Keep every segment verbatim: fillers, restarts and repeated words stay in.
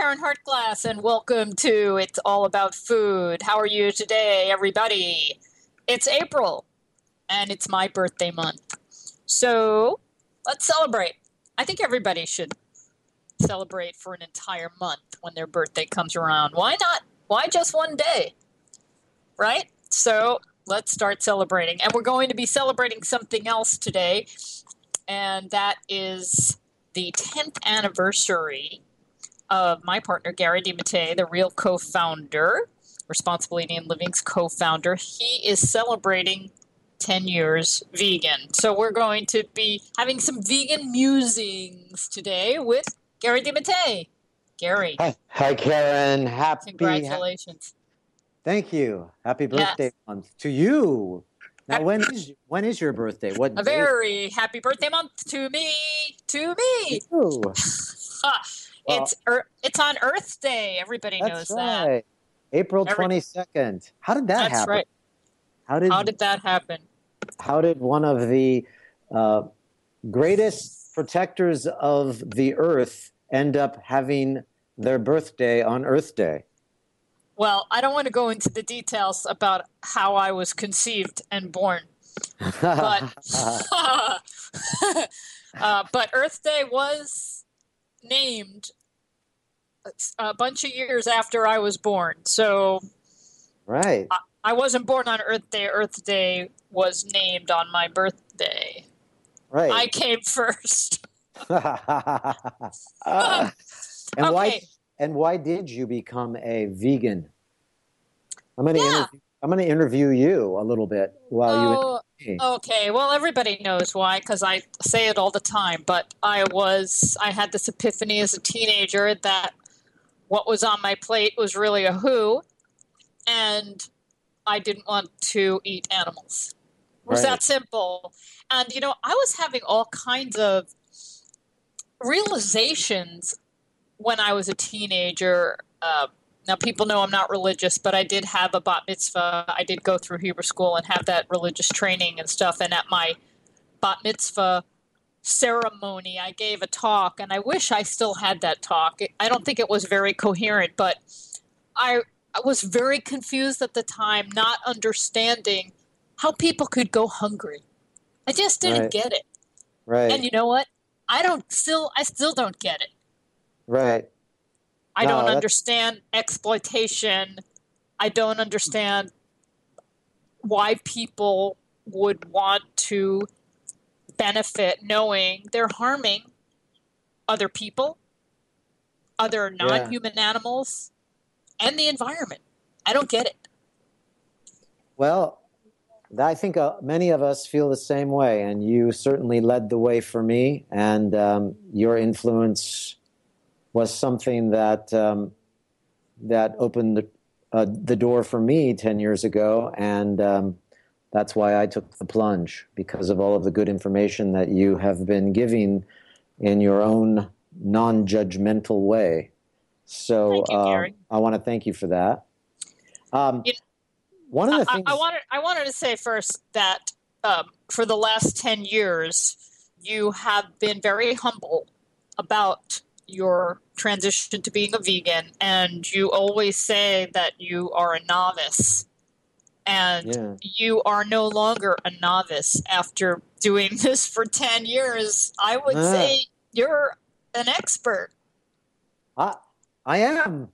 Karen Hartglass, and welcome to It's All About Food. How are you today, everybody? It's April, and it's my birthday month. So let's celebrate. I think everybody should celebrate for an entire month when their birthday comes around. Why not? Why just one day? Right? So let's start celebrating. And we're going to be celebrating something else today, and that is the tenth anniversary of my partner, Gary DeMattei, the real co-founder, Responsible Eating and Living's co-founder. He is celebrating ten years vegan. So we're going to be having some vegan musings today with Gary DeMattei. Gary. Hi, Hi Karen. Happy. Congratulations. Ha- Thank you. Happy birthday Yes. month to you. Now, when is when is your birthday? What A day? very happy birthday month to me, to me. Ooh, Ah, Well, it's er, it's on Earth Day. Everybody knows that's that. right. April Every- twenty-second. How did that That's happen? right. How did How did that happen? how did one of the uh, greatest protectors of the earth end up having their birthday on Earth Day? Well, I don't want to go into the details about how I was conceived and born, but uh, but Earth Day was named a bunch of years after I was born. So Right. I, I wasn't born on Earth Day. Earth Day was named on my birthday. Right. I came first. and why Okay. and why did you become a vegan? I'm going to Yeah. interview, I'm going to interview you a little bit while you Oh, interview me. okay. Well, everybody knows why, because I say it all the time. But I was, I had this epiphany as a teenager that what was on my plate was really a who, and I didn't want to eat animals. It was Right. that simple. And, you know, I was having all kinds of realizations when I was a teenager. Uh, now, people know I'm not religious, but I did have a bat mitzvah. I did go through Hebrew school and have that religious training and stuff. And at my bat mitzvah ceremony, I gave a talk, and I wish I still had that talk. I don't think it was very coherent, but I, I was very confused at the time, not understanding how people could go hungry. I just didn't Right. get it. Right. And you know what? I don't still I still don't get it. right. I No, don't that's- understand exploitation. I don't understand why people would want to benefit knowing they're harming other people, other non-human animals, and the environment. I don't get it. Well, I think uh, many of us feel the same way, and you certainly led the way for me, and um, your influence was something that um, that opened the, uh, the door for me ten years ago, and um, that's why I took the plunge, because of all of the good information that you have been giving in your own non-judgmental way. So Thank you, uh, Gary. I want to thank you for that. Um, You- one of the I, things I wanted I wanted to say first that um, for the last ten years, you have been very humble about your transition to being a vegan, and you always say that you are a novice, and Yeah. you are no longer a novice after doing this for ten years. I would Ah. say you're an expert. I, I am.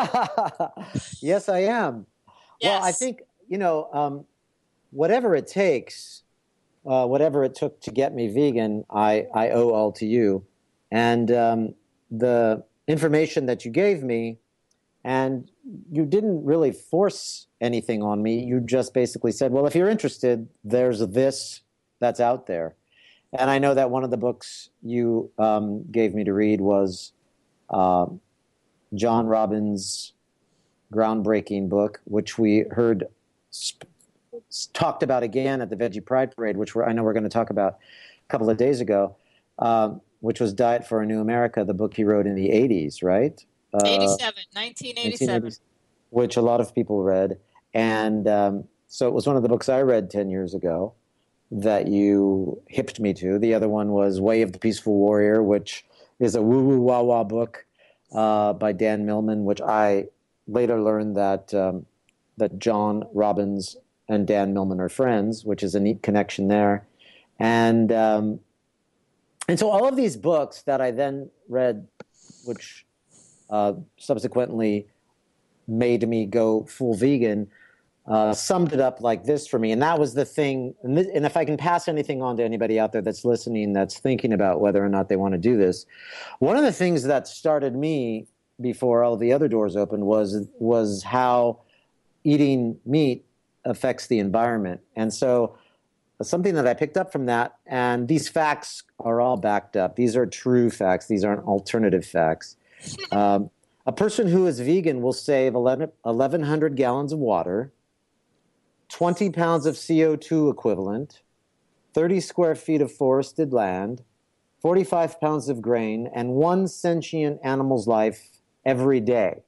Yes, I am. Yes. Well, I think, you know, um, whatever it takes, uh, whatever it took to get me vegan, I, I owe all to you. And um, the information that you gave me, and you didn't really force anything on me. You just basically said, well, if you're interested, there's this that's out there. And I know that one of the books you um, gave me to read was uh, John Robbins' groundbreaking book, which we heard sp- talked about again at the Veggie Pride Parade, which we're, I know we're going to talk about a couple of days ago, um, which was Diet for a New America, the book he wrote in the eighties, right? Uh, eighty-seven, nineteen eighty-seven. Which a lot of people read. And um, so it was one of the books I read ten years ago that you hipped me to. The other one was Way of the Peaceful Warrior, which is a woo-woo wah-wah book uh, by Dan Millman, which I later learned that um, that John Robbins and Dan Millman are friends, which is a neat connection there. And um, and so all of these books that I then read, which uh, subsequently made me go full vegan, uh, summed it up like this for me. And that was the thing. And, this, and if I can pass anything on to anybody out there that's listening, that's thinking about whether or not they want to do this, one of the things that started me before all the other doors opened was was how eating meat affects the environment. And so something that I picked up from that, and these facts are all backed up. These are true facts. These aren't alternative facts. Um, a person who is vegan will save eleven hundred gallons of water, twenty pounds of C O two equivalent, thirty square feet of forested land, forty-five pounds of grain, and one sentient animal's life every day.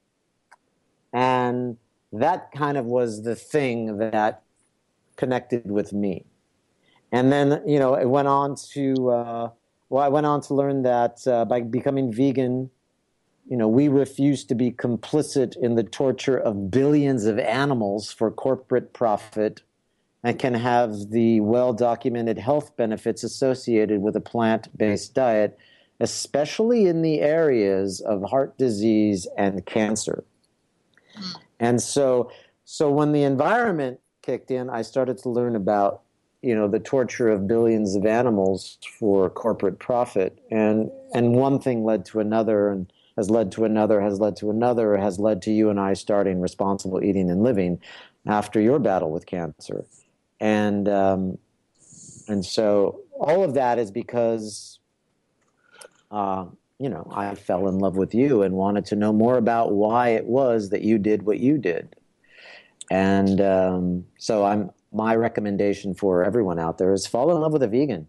And that kind of was the thing that connected with me. And then, you know, it went on to, uh, well, I went on to learn that uh, by becoming vegan, you know, we refuse to be complicit in the torture of billions of animals for corporate profit and can have the well-documented health benefits associated with a plant-based diet, especially in the areas of heart disease and cancer. And so, so when the environment kicked in, I started to learn about, you know, the torture of billions of animals for corporate profit. And, and one thing led to another, and has led to another, has led to another, has led to you and I starting Responsible Eating and Living after your battle with cancer. And um, and so all of that is because, uh, you know, I fell in love with you and wanted to know more about why it was that you did what you did. And um, so I'm my recommendation for everyone out there is fall in love with a vegan.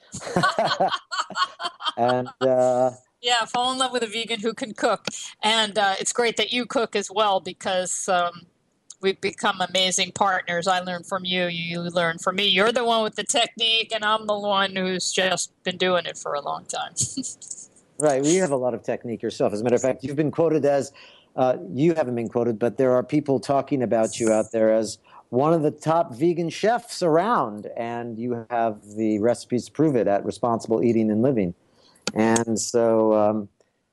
and uh, yeah, fall in love with a vegan who can cook. And uh, it's great that you cook as well, because um, we've become amazing partners. I learn from you. You learn from me. You're the one with the technique, and I'm the one who's just been doing it for a long time. Right. Well, you have a lot of technique yourself. As a matter of fact, you've been quoted as, uh, you haven't been quoted, but there are people talking about you out there as one of the top vegan chefs around, and you have the recipes to prove it at Responsible Eating and Living. And so um,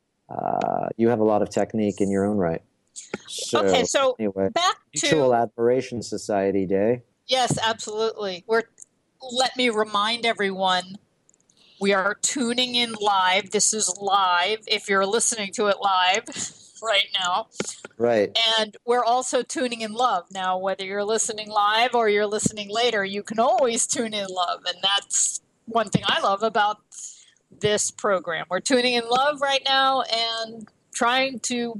uh, you have a lot of technique in your own right. So, okay, so anyway, back to Mutual Admiration Society Day. Yes, absolutely. We're let me remind everyone, we are tuning in live. This is live if you're listening to it live right now. Right. And we're also tuning in love. Now, whether you're listening live or you're listening later, you can always tune in love. And that's one thing I love about this program. We're tuning in love right now and trying to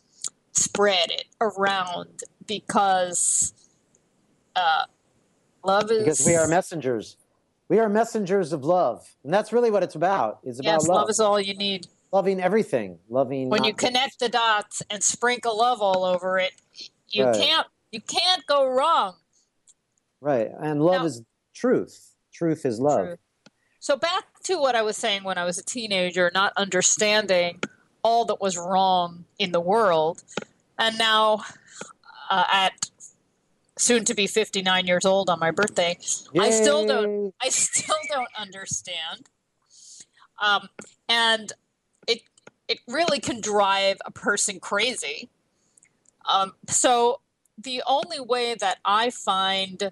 spread it around because uh, love is... Because we are messengers. We are messengers of love. And that's really what it's about. It's about yes, love. love is all you need. Loving everything. Loving when not you connect the dots and sprinkle love all over it, you right. can't you can't go wrong. Right. And love now, is truth. Truth is love. Truth. So back to what I was saying when I was a teenager, not understanding all that was wrong in the world. And now uh, at soon to be fifty-nine years old on my birthday, Yay. I still don't I still don't understand. Um, and it it really can drive a person crazy. Um, so the only way that I find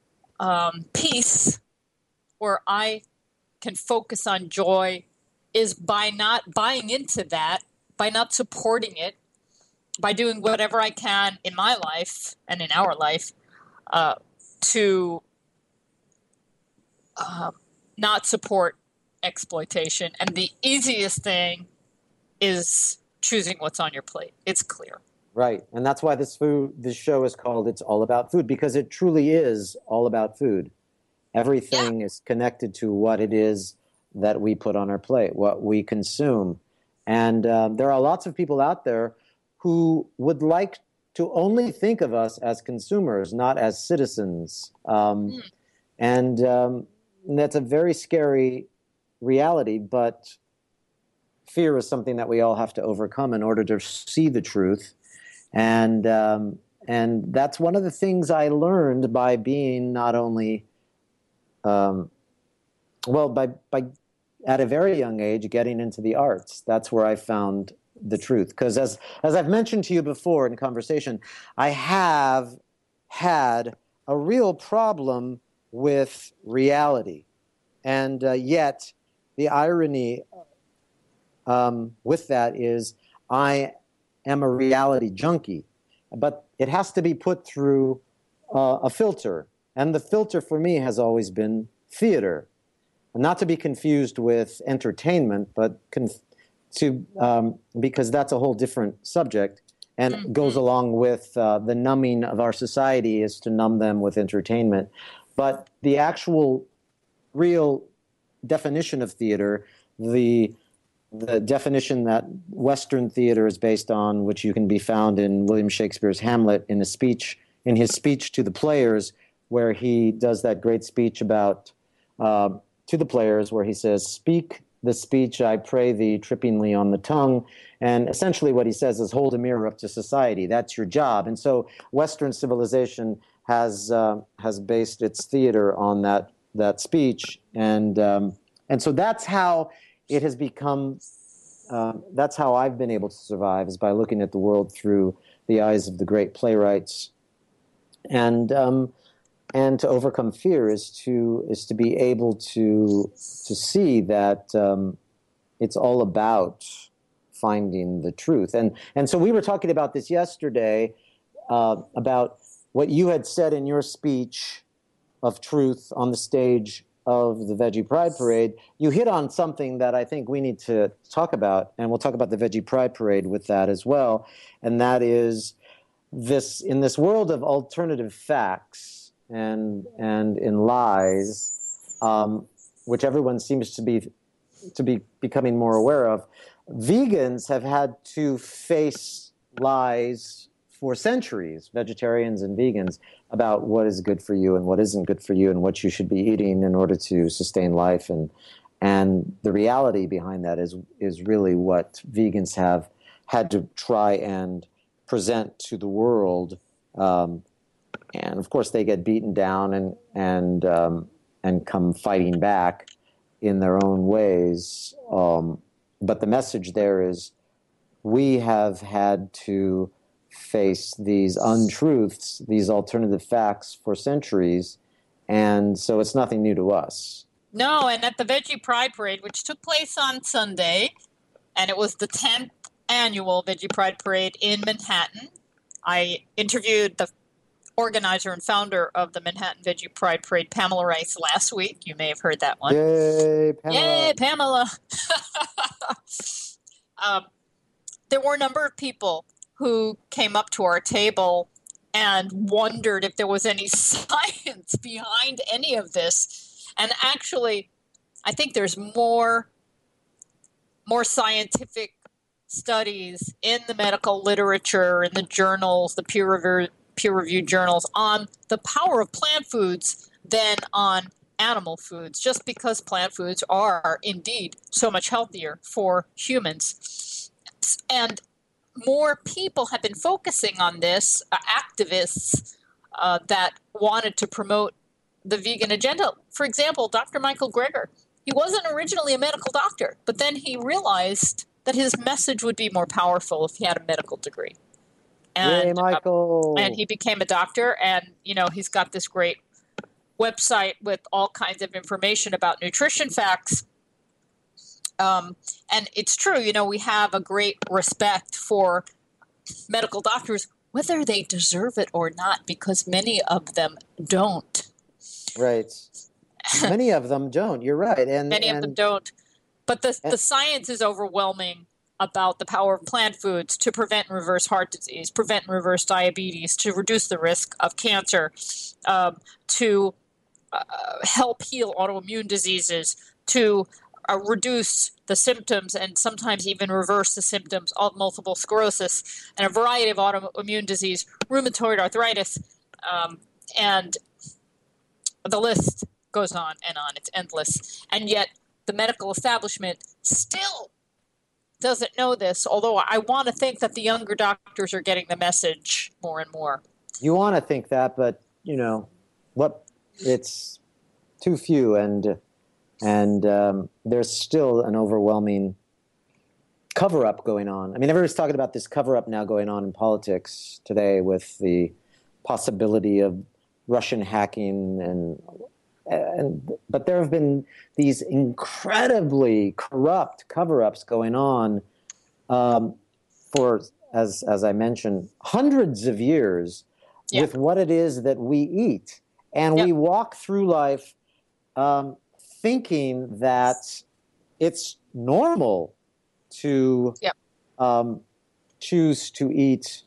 um, peace, where I can focus on joy, is by not buying into that, by not supporting it, by doing whatever I can in my life and in our life uh, to uh, not support exploitation. And the easiest thing is choosing what's on your plate. It's clear. Right. And that's why this food, this show is called It's All About Food, because it truly is all about food. Everything yeah. is connected to what it is that we put on our plate, what we consume. And uh, there are lots of people out there who would like to only think of us as consumers, not as citizens. Um, mm. And um, that's a very scary reality, but fear is something that we all have to overcome in order to see the truth. And um, and that's one of the things I learned by being not only, um, well, by by at a very young age getting into the arts. That's where I found the truth. Because as as I've mentioned to you before in conversation, I have had a real problem with reality, and uh, yet the irony um, with that is I am a reality junkie, but it has to be put through uh, a filter. And the filter for me has always been theater. Not to be confused with entertainment, but conf- to um, because that's a whole different subject and mm-hmm. goes along with uh, the numbing of our society is to numb them with entertainment. But the actual real definition of theater, the the definition that Western theater is based on, which you can be found in William Shakespeare's Hamlet in a speech, in his speech to the players, where he does that great speech about, uh, to the players, where he says, "Speak the speech, I pray thee, trippingly on the tongue." And essentially what he says is hold a mirror up to society. That's your job. And so Western civilization has uh, has based its theater on that that speech. And um, and so that's how it has become, uh, that's how I've been able to survive, is by looking at the world through the eyes of the great playwrights. And um, and to overcome fear is to is to be able to to see that um, it's all about finding the truth. And and so we were talking about this yesterday, uh, about what you had said in your speech of truth on the stage of the Veggie Pride Parade. You hit on something that I think we need to talk about, and we'll talk about the Veggie Pride Parade with that as well. And that is this, in this world of alternative facts and and in lies, um, which everyone seems to be to be becoming more aware of, vegans have had to face lies for centuries, vegetarians and vegans, about what is good for you and what isn't good for you and what you should be eating in order to sustain life. And and the reality behind that is is really what vegans have had to try and present to the world. Um, and of course they get beaten down and and um, and come fighting back in their own ways. Um, but the message there is we have had to face these untruths, these alternative facts for centuries, and so it's nothing new to us. No, and at the Veggie Pride Parade, which took place on Sunday, and it was the tenth annual Veggie Pride Parade in Manhattan, I interviewed the organizer and founder of the Manhattan Veggie Pride Parade, Pamela Rice, last week. You may have heard that one. Yay, Pamela. Yay, Pamela. um, there were a number of people who came up to our table and wondered if there was any science behind any of this. And actually, I think there's more, more scientific studies in the medical literature, in the journals, the peer-reviewed, peer-reviewed journals on the power of plant foods than on animal foods, just because plant foods are indeed so much healthier for humans. And more people have been focusing on this, uh, activists uh, that wanted to promote the vegan agenda. For example, Doctor Michael Greger, he wasn't originally a medical doctor, but then he realized that his message would be more powerful if he had a medical degree. And, Yay, Michael. Uh, and he became a doctor, and, you know, he's got this great website with all kinds of information about nutrition facts. Um, and it's true, you know, we have a great respect for medical doctors, whether they deserve it or not, because many of them don't. Right. Many of them don't. You're right. And many and, of them don't. But the, and, the science is overwhelming about the power of plant foods to prevent and reverse heart disease, prevent and reverse diabetes, to reduce the risk of cancer, um, to uh, help heal autoimmune diseases, to uh, reduce the symptoms and sometimes even reverse the symptoms of multiple sclerosis and a variety of autoimmune disease, rheumatoid arthritis, um, and the list goes on and on. It's endless. And yet the medical establishment still doesn't know this, although I want to think that the younger doctors are getting the message more and more. You want to think that, but, you know, what it's too few, and and um, there's still an overwhelming cover-up going on. I mean, everybody's talking about this cover-up now going on in politics today with the possibility of Russian hacking, and and but there have been these incredibly corrupt cover-ups going on um, for, as as I mentioned, hundreds of years yeah. with what it is that we eat. And yep. we walk through life um, thinking that it's normal to yep. um, choose to eat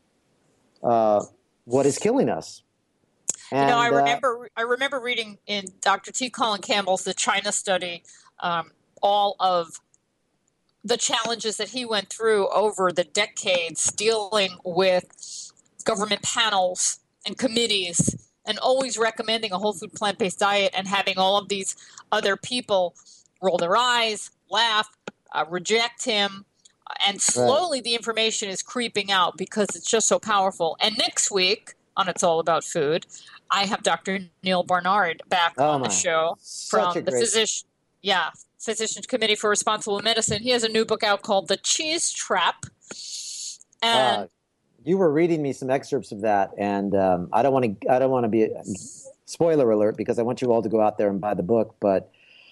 uh, what is killing us. And, you know, I remember uh, I remember reading in Doctor T. Colin Campbell's The China Study um, all of the challenges that he went through over the decades dealing with government panels and committees, and always recommending a whole food plant-based diet, and having all of these other people roll their eyes, laugh, uh, reject him. And slowly right. the information is creeping out because it's just so powerful. And next week on It's All About Food, I have Doctor Neil Barnard back oh on my. the show Such from a the great... physician, yeah, Physicians Committee for Responsible Medicine. He has a new book out called The Cheese Trap. And... Uh. You were reading me some excerpts of that, and um, I don't want to. I don't want to be a spoiler alert, because I want you all to go out there and buy the book. But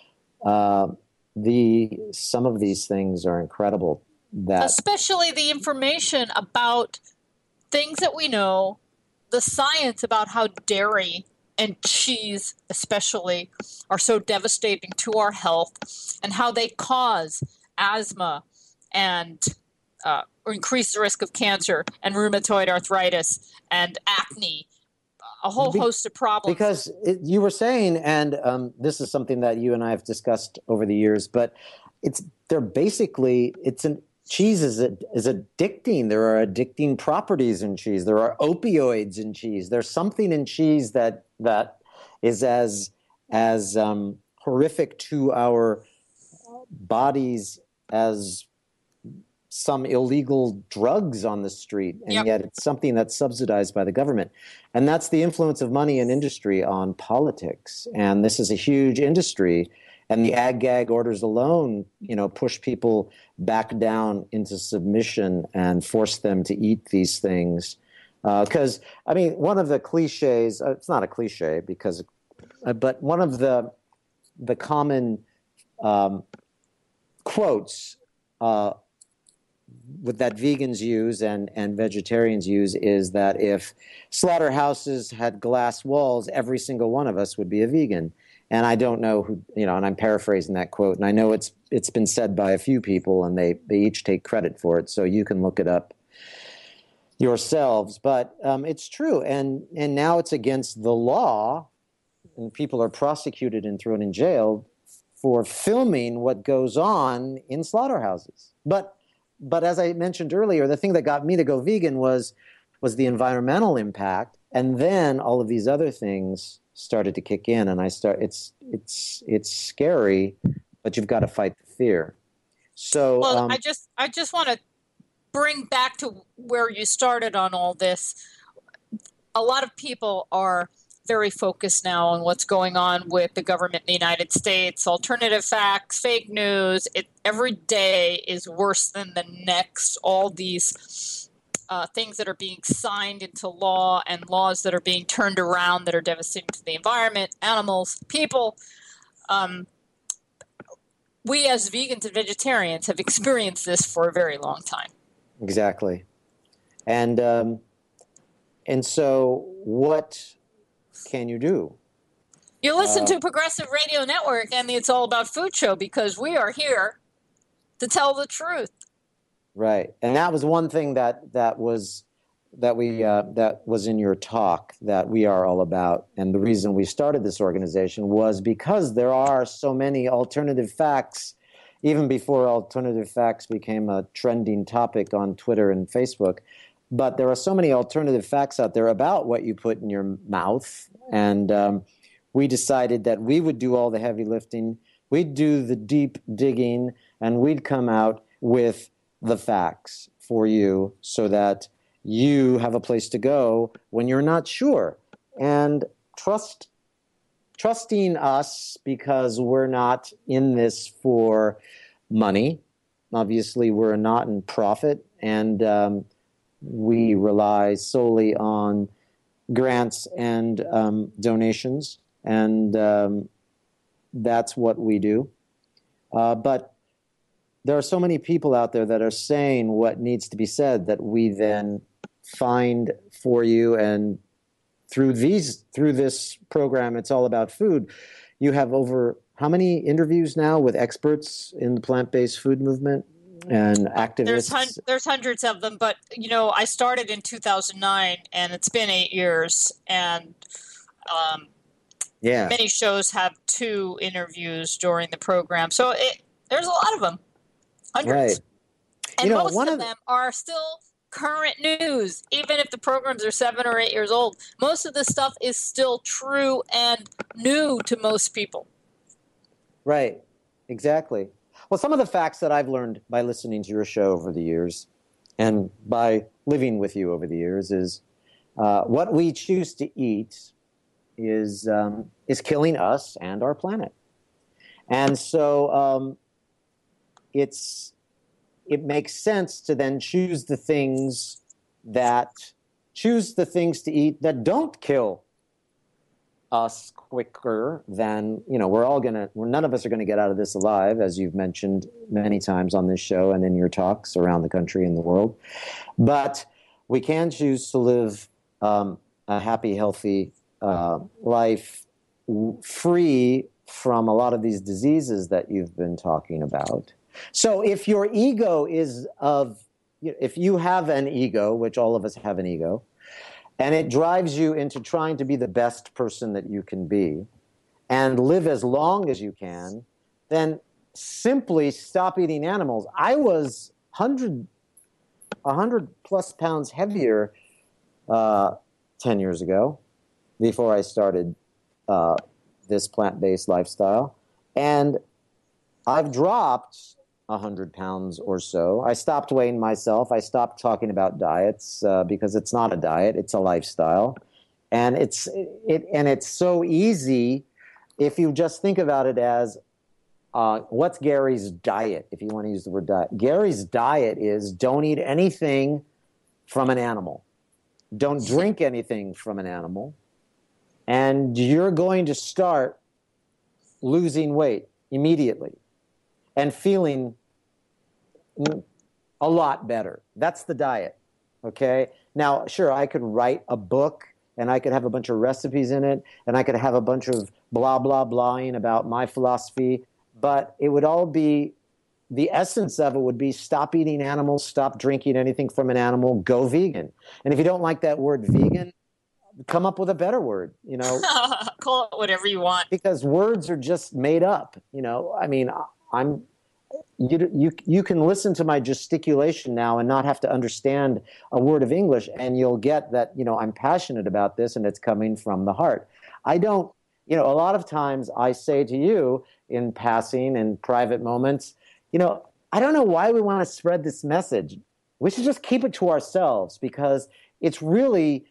uh, the some of these things are incredible. That especially the information about things that we know, the science about how dairy and cheese, especially, are so devastating to our health, and how they cause asthma and Uh, or increase the risk of cancer and rheumatoid arthritis and acne, a whole Be- host of problems. Because it, you were saying, and um, this is something that you and I have discussed over the years, but it's they're basically it's an cheese is a, is addicting. There are addicting properties in cheese. There are opioids in cheese. There's something in cheese that that is as as um, horrific to our bodies as some illegal drugs on the street, and yep. yet it's something that's subsidized by the government. And that's the influence of money and industry on politics. And this is a huge industry, and the ag-gag orders alone, you know, push people back down into submission and force them to eat these things. Because, uh, I mean, one of the cliches, uh, it's not a cliche, because, uh, but one of the, the common um, quotes uh, with that vegans use and, and vegetarians use is that if slaughterhouses had glass walls, every single one of us would be a vegan. And I don't know who, you know, and I'm paraphrasing that quote, and I know it's it's been said by a few people, and they, they each take credit for it, so you can look it up yourselves. But um, it's true, and and now it's against the law, and people are prosecuted and thrown in jail for filming what goes on in slaughterhouses. But But as I mentioned earlier, the thing that got me to go vegan was was the environmental impact, and then all of these other things started to kick in, and I start. It's it's it's scary, but you've got to fight the fear. So, well, um, I just I just want to bring back to where you started on all this. A lot of people are very focused now on what's going on with the government in the United States, alternative facts, fake news. It, every day is worse than the next. All these uh, things that are being signed into law, and laws that are being turned around that are devastating to the environment, animals, people. Um, we as vegans and vegetarians have experienced this for a very long time. Exactly. And um, and so what can you do? You listen uh, to Progressive Radio Network and the It's All About Food show, because we are here to tell the truth. Right. And that was one thing that that was that we uh, that was in your talk that we are all about. And the reason we started this organization was because there are so many alternative facts, even before alternative facts became a trending topic on Twitter and Facebook. But there are so many alternative facts out there about what you put in your mouth. And um, we decided that we would do all the heavy lifting. We'd do the deep digging, and we'd come out with the facts for you so that you have a place to go when you're not sure. And trust, trusting us because we're not in this for money. Obviously, we're not in profit, and um, we rely solely on grants and um, donations, and um, that's what we do. Uh, but there are so many people out there that are saying what needs to be said that we then find for you. And through these, through this program, It's All About Food, you have over how many interviews now with experts in the plant-based food movement and activists? There's hun- there's hundreds of them, but you know, I started in two thousand nine, and it's been eight years, and um, yeah, many shows have two interviews during the program, so it, there's a lot of them, hundreds, right. and You know, most one of of the- them are still current news, even if the programs are seven or eight years old. Most of the stuff is still true and new to most people. Right, exactly. Well, some of the facts that I've learned by listening to your show over the years and by living with you over the years is uh, what we choose to eat is um, is killing us and our planet. And so um, it's it makes sense to then choose the things that choose the things to eat that don't kill us quicker than, you know, we're all going to, none of us are going to get out of this alive, as you've mentioned many times on this show and in your talks around the country and the world. But we can choose to live um, a happy, healthy uh, life free from a lot of these diseases that you've been talking about. So if your ego is of, if you have an ego, which all of us have an ego, and it drives you into trying to be the best person that you can be and live as long as you can, then simply stop eating animals. I was one hundred, one hundred plus pounds heavier uh, ten years ago before I started uh, this plant-based lifestyle. And I've dropped one hundred pounds or so. I stopped weighing myself. I stopped talking about diets uh, because it's not a diet, it's a lifestyle. And it's it and it's so easy if you just think about it as uh, what's Gary's diet, if you want to use the word diet. Gary's diet is don't eat anything from an animal. Don't drink anything from an animal. And you're going to start losing weight immediately and feeling a lot better. That's the diet, okay? Now, sure, I could write a book, and I could have a bunch of recipes in it, and I could have a bunch of blah, blah, blahing about my philosophy, but it would all be, the essence of it would be stop eating animals, stop drinking anything from an animal, go vegan. And if you don't like that word vegan, come up with a better word, you know. Call it whatever you want. Because words are just made up, you know. I mean, I'm... You, you you can listen to my gesticulation now and not have to understand a word of English, and you'll get that, you know, I'm passionate about this and it's coming from the heart. I don't, you know, a lot of times I say to you in passing in private moments, you know, I don't know why we want to spread this message. We should just keep it to ourselves because it's really,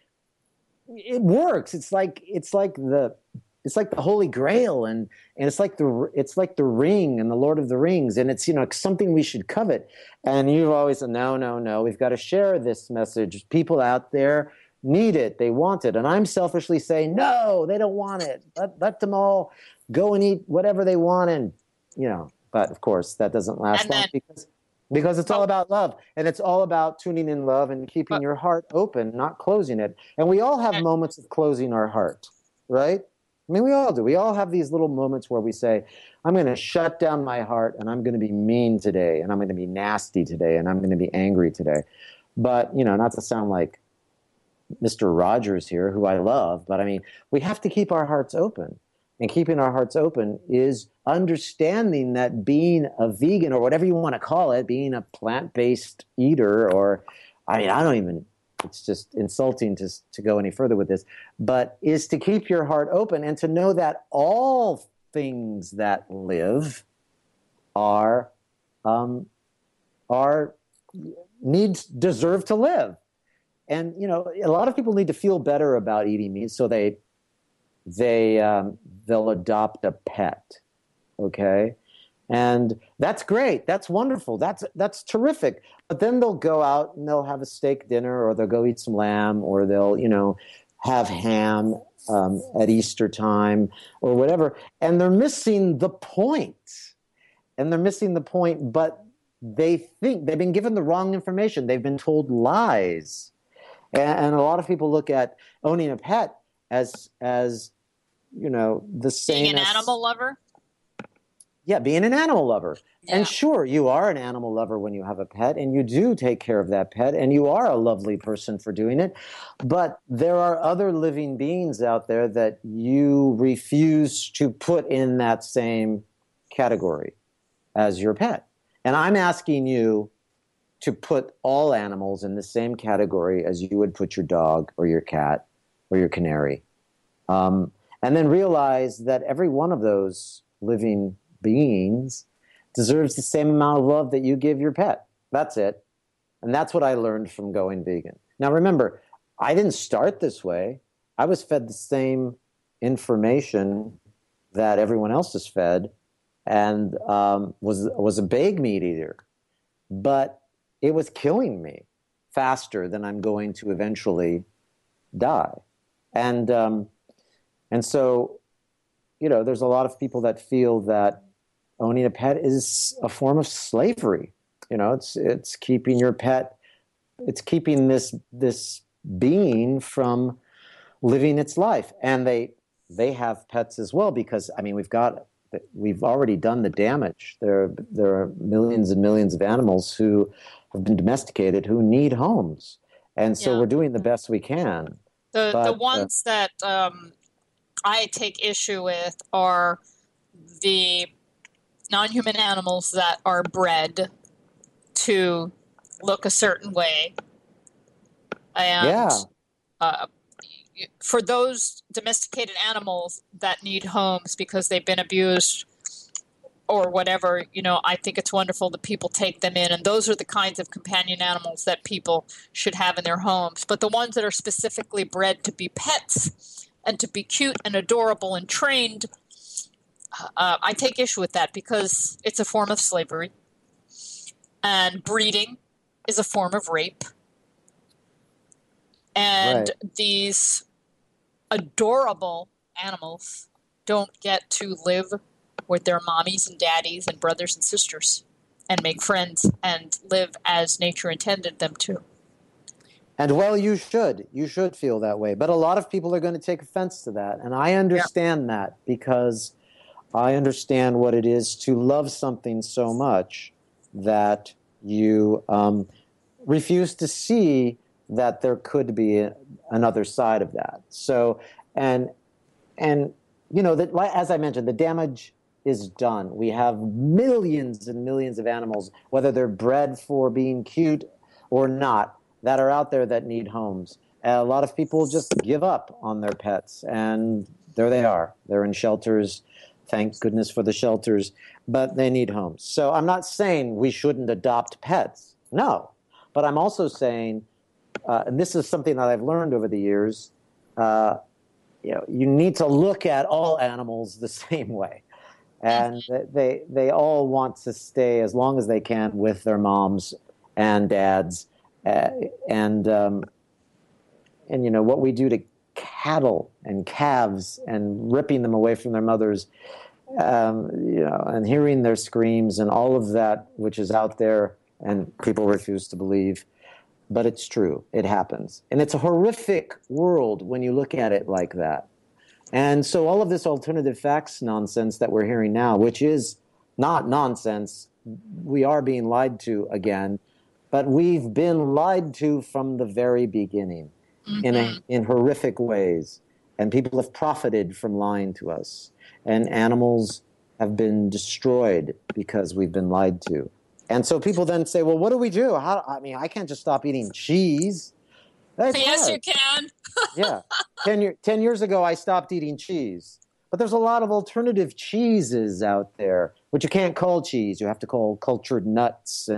it works. It's like, it's like the, It's like the Holy Grail, and, and it's like the it's like the Ring and the Lord of the Rings, and it's, you know, something we should covet. And you've always said, no, no, no, we've got to share this message. People out there need it, they want it, and I'm selfishly saying, no, they don't want it. Let, let them all go and eat whatever they want, and you know. But of course, that doesn't last And long then, because because it's all about love, and it's all about tuning in love and keeping but, your heart open, not closing it. And we all have and, moments of closing our heart, right? I mean, we all do. We all have these little moments where we say, I'm going to shut down my heart and I'm going to be mean today and I'm going to be nasty today and I'm going to be angry today. But, you know, not to sound like Mister Rogers here, who I love, but I mean, we have to keep our hearts open. And keeping our hearts open is understanding that being a vegan, or whatever you want to call it, being a plant-based eater, or, I mean, I don't even... it's just insulting to to go any further with this, but is to keep your heart open and to know that all things that live are um, are needs deserve to live. And, you know, a lot of people need to feel better about eating meat, so they they um, they'll adopt a pet. Okay, and that's great. That's wonderful. That's that's terrific. But then they'll go out and they'll have a steak dinner, or they'll go eat some lamb, or they'll, you know, have ham um, at Easter time or whatever, and they're missing the point. And they're missing the point, but they think they've been given the wrong information. They've been told lies. And, and a lot of people look at owning a pet as, as you know, the same Being an as, animal lover? Yeah, being an animal lover. Yeah. And sure, you are an animal lover when you have a pet, and you do take care of that pet, and you are a lovely person for doing it. But there are other living beings out there that you refuse to put in that same category as your pet. And I'm asking you to put all animals in the same category as you would put your dog or your cat or your canary. Um, and then realize that every one of those living beings deserves the same amount of love that you give your pet. That's it. And that's what I learned from going vegan. Now remember, I didn't start this way. I was fed the same information that everyone else is fed, and um, was was a big meat eater. But it was killing me faster than I'm going to eventually die. And um, and so, you know, there's a lot of people that feel that owning a pet is a form of slavery. You know, it's it's keeping your pet, it's keeping this this being from living its life. And they they have pets as well, because I mean we've got we've already done the damage. There there are millions and millions of animals who have been domesticated who need homes. And so Yeah. we're doing the best we can. The But, the ones uh, that um, I take issue with are the non-human animals that are bred to look a certain way. And Yeah. uh, for those domesticated animals that need homes because they've been abused or whatever, you know, I think it's wonderful that people take them in. And those are the kinds of companion animals that people should have in their homes. But the ones that are specifically bred to be pets and to be cute and adorable and trained, uh, I take issue with that because it's a form of slavery. And breeding is a form of rape. And Right. these adorable animals don't get to live with their mommies and daddies and brothers and sisters and make friends and live as nature intended them to. And well, you should. You should feel that way. But a lot of people are going to take offense to that. And I understand yeah. that, because I understand what it is to love something so much that you um, refuse to see that there could be a, another side of that. So, and, and you know, that, as I mentioned, the damage is done. We have millions and millions of animals, whether they're bred for being cute or not, that are out there that need homes. And a lot of people just give up on their pets, and there they are. They're in shelters. Thank goodness for the shelters, but they need homes. So I'm not saying we shouldn't adopt pets. No. But I'm also saying, uh, and this is something that I've learned over the years, uh, you know, you need to look at all animals the same way. And they they all want to stay as long as they can with their moms and dads, uh, and um, and you know what we do to cattle and calves and ripping them away from their mothers, um, you know, and hearing their screams and all of that, which is out there, and people refuse to believe, but it's true. It happens, and it's a horrific world when you look at it like that. And so all of this alternative facts nonsense that we're hearing now, which is not nonsense, we are being lied to again, but we've been lied to from the very beginning mm-hmm. in a, in horrific ways. And people have profited from lying to us. And animals have been destroyed because we've been lied to. And so people then say, well, what do we do? How, I mean, I can't just stop eating cheese. That's yes, hard. you can. Yeah. Ten, year, ten years ago, I stopped eating cheese. But there's a lot of alternative cheeses out there, which you can't call cheese. You have to call cultured nuts and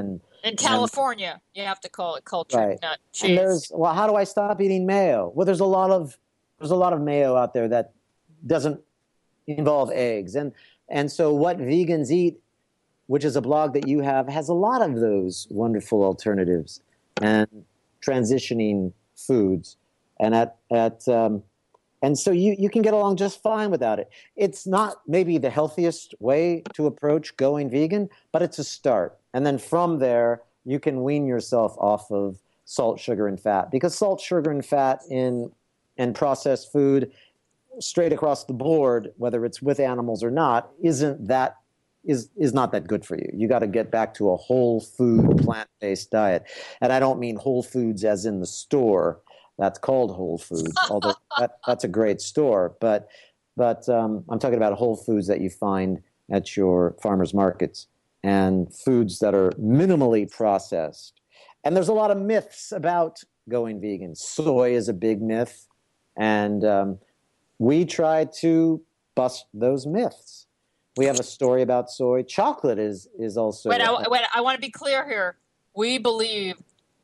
In California, and, you have to call it cultured right. nut cheese. And there's, well, how do I stop eating mayo? Well, there's a lot of there's a lot of mayo out there that doesn't involve eggs, and and so what vegans eat, which is a blog that you have, has a lot of those wonderful alternatives and transitioning foods, and at at um, and so you you can get along just fine without it. It's not maybe the healthiest way to approach going vegan, but it's a start. And then from there, you can wean yourself off of salt, sugar, and fat. Because salt, sugar, and fat in and processed food straight across the board, whether it's with animals or not, isn't that is is not that good for you. You got to get back to a whole food, plant-based diet. And I don't mean whole foods as in the store. That's called Whole Foods, although that, that's a great store. But but um, I'm talking about whole foods that you find at your farmers markets, and foods that are minimally processed. And there's a lot of myths about going vegan. Soy is a big myth, and um, we try to bust those myths. We have a story about soy. Chocolate is is also. Wait, I, wait, I want to be clear here. We believe,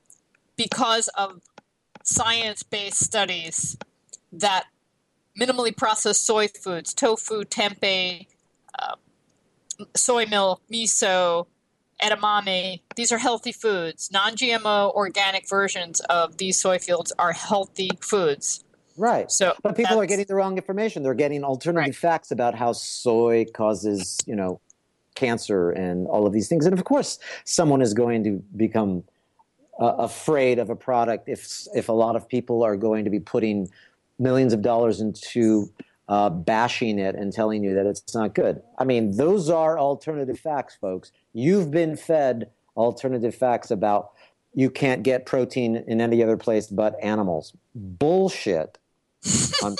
because of science-based studies, that minimally processed soy foods, tofu, tempeh, uh, soy milk, miso, edamame, these are healthy foods. Non-G M O organic versions of these soy fields are healthy foods. Right. So, but people are getting the wrong information. They're getting alternative right. facts about how soy causes, you know, cancer and all of these things. And of course, someone is going to become uh, afraid of a product if if a lot of people are going to be putting millions of dollars into uh, bashing it and telling you that it's not good. I mean, those are alternative facts, folks. You've been fed alternative facts about you can't get protein in any other place but animals. Bullshit. um,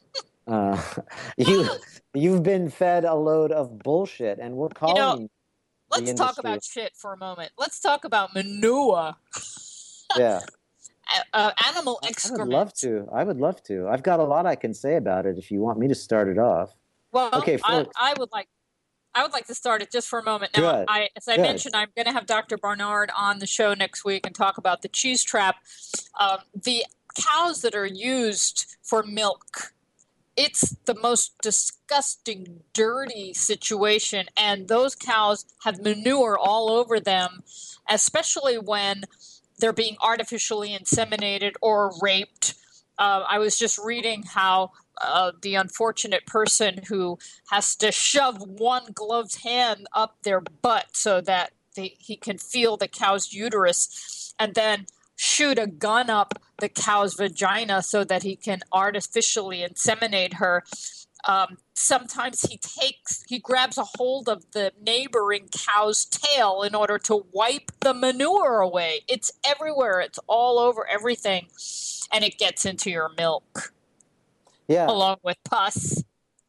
uh, you, you've been fed a load of bullshit, and we're calling you know, let's talk about shit for a moment. Let's talk about manure. Yeah. Uh, animal excrement. I would love to. I would love to. I've got a lot I can say about it if you want me to start it off. Well, okay, I, I would like I would like to start it just for a moment. Now, Good. I, as I Good. mentioned, I'm going to have Doctor Barnard on the show next week and talk about the cheese trap. Um, the cows that are used for milk, it's the most disgusting, dirty situation. And those cows have manure all over them, especially when they're being artificially inseminated or raped. Uh, I was just reading how uh, the unfortunate person who has to shove one gloved hand up their butt so that they, he can feel the cow's uterus, and then shoot a gun up the cow's vagina so that he can artificially inseminate her. Um, sometimes he takes, he grabs a hold of the neighboring cow's tail in order to wipe the manure away. It's everywhere. It's all over everything. And it gets into your milk. Yeah. Along with pus.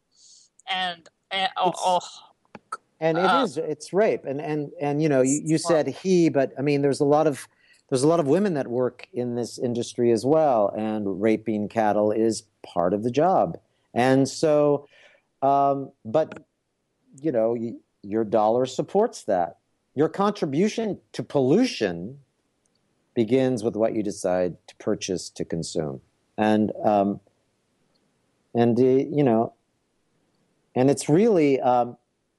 And, and oh, oh. And it uh, is, it's rape. And, and, and, you know, you, you said he, but I mean, there's a lot of, there's a lot of women that work in this industry as well. And raping cattle is part of the job. And so, um, but, you know, you, your dollar supports that. Your contribution to pollution begins with what you decide to purchase to consume. And, um, and uh, you know, and it's really, um,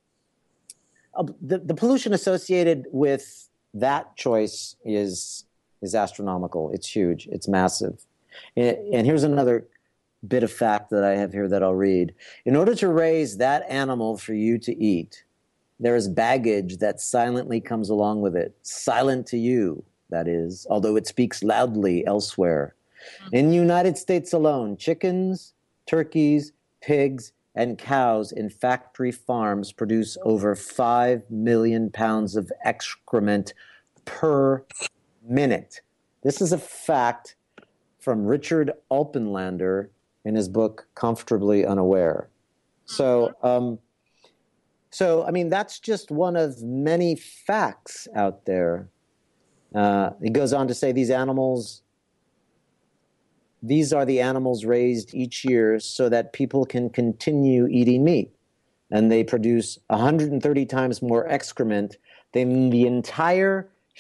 uh, the, the pollution associated with that choice is, is astronomical. It's huge. It's massive. And, and here's another bit of fact that I have here that I'll read. In order to raise that animal for you to eat, there is baggage that silently comes along with it. Silent to you, that is, although it speaks loudly elsewhere. In the United States alone, chickens, turkeys, pigs, and cows in factory farms produce over five million pounds of excrement per minute. This is a fact from Richard Alpenlander in his book, Comfortably Unaware. So, um, so I mean, that's just one of many facts out there. Uh, he goes on to say these animals, these are the animals raised each year so that people can continue eating meat. And they produce one hundred thirty times more excrement than the entire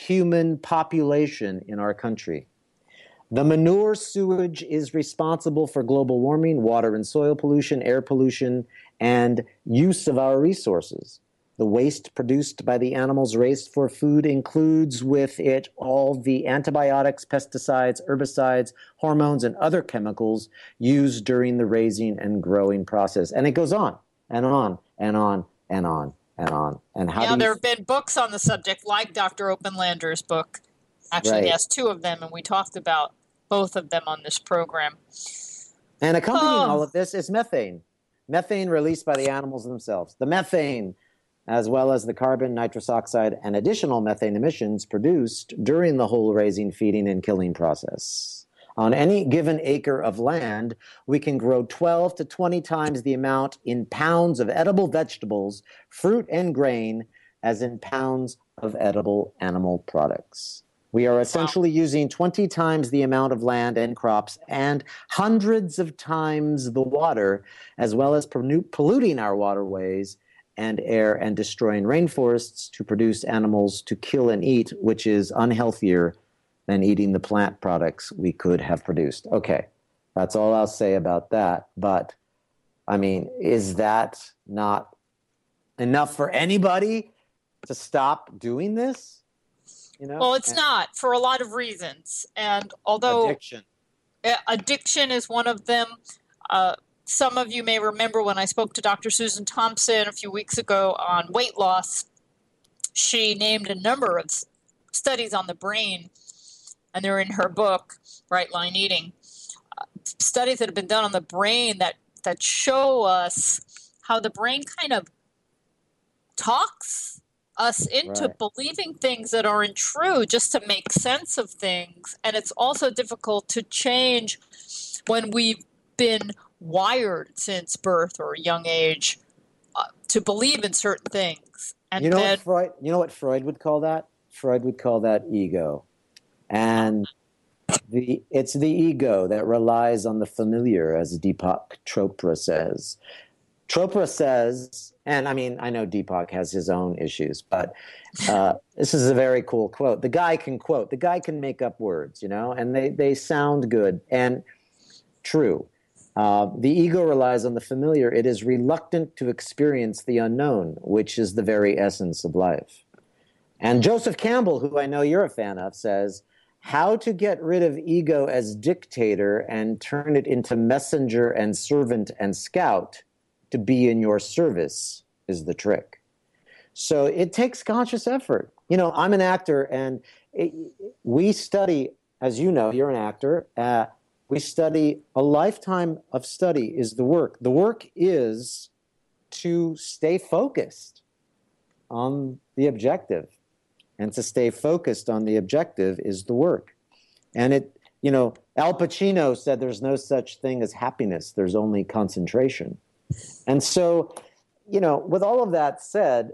human population in our country. The manure sewage is responsible for global warming, water and soil pollution, air pollution, and use of our resources. The waste produced by the animals raised for food includes with it all the antibiotics, pesticides, herbicides, hormones, and other chemicals used during the raising and growing process. And it goes on and on and on and on and on. And how Yeah, do you... there have been books on the subject, like Doctor Openlander's book. Actually, Right. he has two of them, and we talked about both of them on this program. And accompanying Oh. all of this is methane. Methane released by the animals themselves. The methane, as well as the carbon, nitrous oxide, and additional methane emissions produced during the whole raising, feeding, and killing process. On any given acre of land, we can grow twelve to twenty times the amount in pounds of edible vegetables, fruit, and grain as in pounds of edible animal products. We are essentially wow. using twenty times the amount of land and crops and hundreds of times the water, as well as polluting our waterways and air and destroying rainforests to produce animals to kill and eat, which is unhealthier than eating the plant products we could have produced. Okay, that's all I'll say about that. But, I mean, is that not enough for anybody to stop doing this? You know? Well, it's and not, for a lot of reasons. And although addiction, addiction is one of them, uh, some of you may remember when I spoke to Doctor Susan Thompson a few weeks ago on weight loss, she named a number of studies on the brain, and they're in her book, Right Line Eating, uh, studies that have been done on the brain that, that show us how the brain kind of talks us into right. believing things that aren't true just to make sense of things. And it's also difficult to change when we've been wired since birth or a young age uh, to believe in certain things. And you know then, what Freud, you know what Freud would call that? Freud would call that ego. And the it's the ego that relies on the familiar, as Deepak Chopra says. Chopra says, and I mean, I know Deepak has his own issues, but uh, this is a very cool quote. The guy can quote. The guy can make up words, you know, and they, they sound good and true. Uh, the ego relies on the familiar. It is reluctant to experience the unknown, which is the very essence of life. And Joseph Campbell, who I know you're a fan of, says, how to get rid of ego as dictator and turn it into messenger and servant and scout to be in your service is the trick. So it takes conscious effort. You know, I'm an actor, and it, we study, as you know, you're an actor, uh, we study, a lifetime of study is the work. The work is to stay focused on the objective. And to stay focused on the objective is the work. And it, you know, Al Pacino said there's no such thing as happiness, there's only concentration. And so, you know, with all of that said,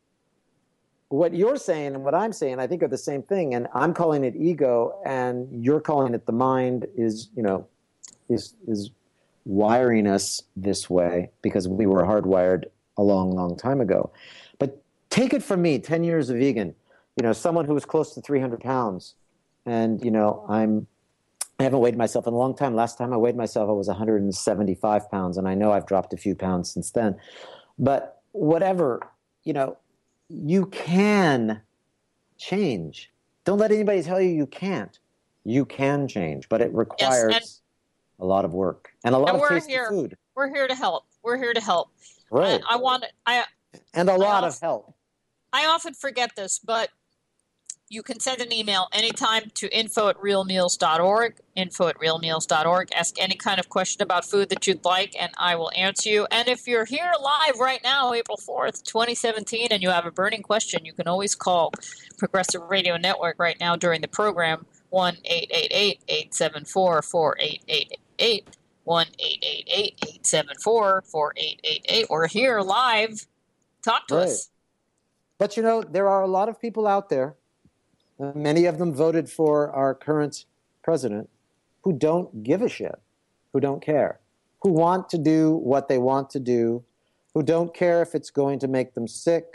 what you're saying and what I'm saying, I think are the same thing. And I'm calling it ego, and you're calling it the mind is, you know, is is wiring us this way because we were hardwired a long, long time ago. But take it from me, ten years of vegan, you know, someone who was close to three hundred pounds. And, you know, I'm, I haven't weighed myself in a long time. Last time I weighed myself, I was one hundred seventy-five pounds. And I know I've dropped a few pounds since then. But whatever, you know, you can change. Don't let anybody tell you you can't. You can change, but it requires yes, a lot of work and a lot and of tasty here. food. We're here to help. We're here to help. Right. And I want I and a lot I of help. I often forget this, but you can send an email anytime to info at real meals dot org, info at real meals dot org. Ask any kind of question about food that you'd like, and I will answer you. And if you're here live right now, April fourth, twenty seventeen, and you have a burning question, you can always call Progressive Radio Network right now during the program, one eight eight eight, eight seven four, four eight eight eight, one eight eight eight, eight seven four, four eight eight eight. We're here live. Talk to right. us. But, you know, there are a lot of people out there, uh, many of them voted for our current president, who don't give a shit, who don't care, who want to do what they want to do, who don't care if it's going to make them sick,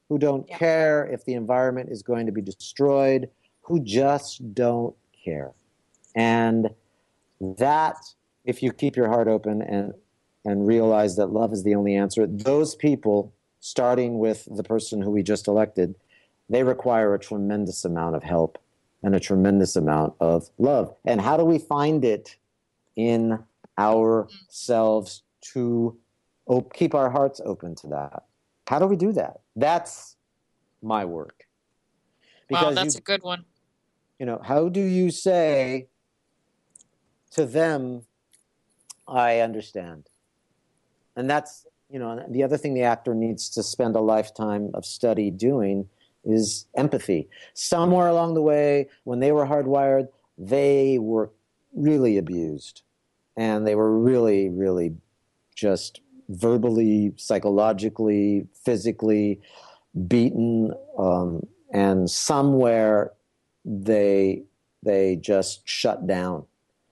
who don't Yeah. care if the environment is going to be destroyed, who just don't care. And that, if you keep your heart open and and realize that love is the only answer, those people, starting with the person who we just elected, they require a tremendous amount of help and a tremendous amount of love. And how do we find it in ourselves to op- keep our hearts open to that? How do we do that? That's my work. Wow, that's you, a good one. You know, how do you say to them, I understand? And that's, you know, the other thing the actor needs to spend a lifetime of study doing is empathy. Somewhere along the way, when they were hardwired, they were really abused. And they were really, really just verbally, psychologically, physically beaten. Um, and somewhere they they just shut down.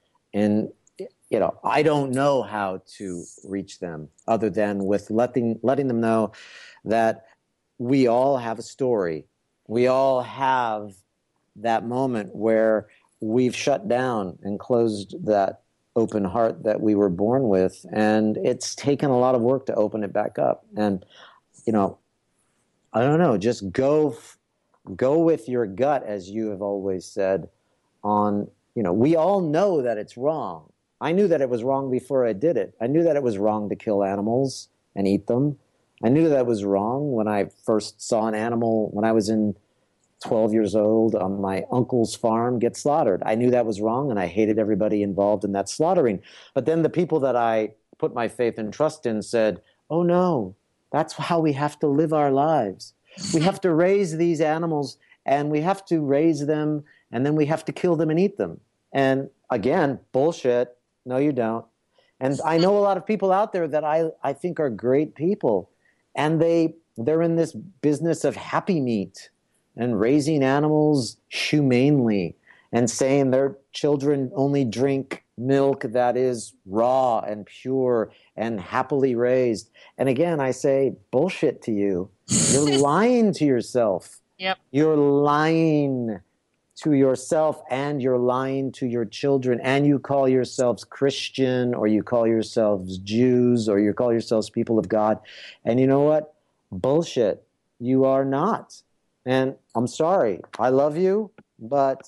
And you know, I don't know how to reach them other than with letting letting them know that we all have a story. We all have that moment where we've shut down and closed that open heart that we were born with, and it's taken a lot of work to open it back up. And you know, I don't know, just go go with your gut, as you have always said. On, you know, we all know that it's wrong. I knew that it was wrong before I did it. I knew that it was wrong to kill animals and eat them. I knew that was wrong when I first saw an animal when I was in twelve years old on my uncle's farm get slaughtered. I knew that was wrong, and I hated everybody involved in that slaughtering. But then the people that I put my faith and trust in said, oh no, that's how we have to live our lives. We have to raise these animals, and we have to raise them, and then we have to kill them and eat them. And again, bullshit. No, you don't. And I know a lot of people out there that I, I think are great people. And they, they're in this business of happy meat and raising animals humanely and saying their children only drink milk that is raw and pure and happily raised. And again, I say, bullshit to you. You're lying to yourself. Yep. You're lying to yourself, and you're lying to your children, and you call yourselves Christian, or you call yourselves Jews, or you call yourselves people of God. And you know what? Bullshit. You are not. And I'm sorry. I love you, but